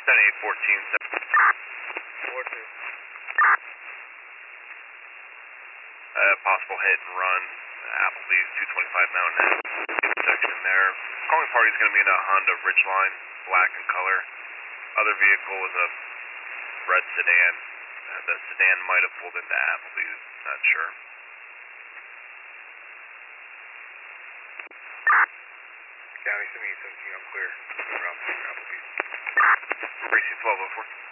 10-8-14. 14. Possible hit and run. Applebee's 225 Mountain Ave intersection there. Calling party is going to be in a Honda Ridgeline, black in color. Other vehicle was a red sedan. The sedan might have pulled into Applebee's, not sure. County 17, I'm clear. We're out for Applebee's. Precinct 1204.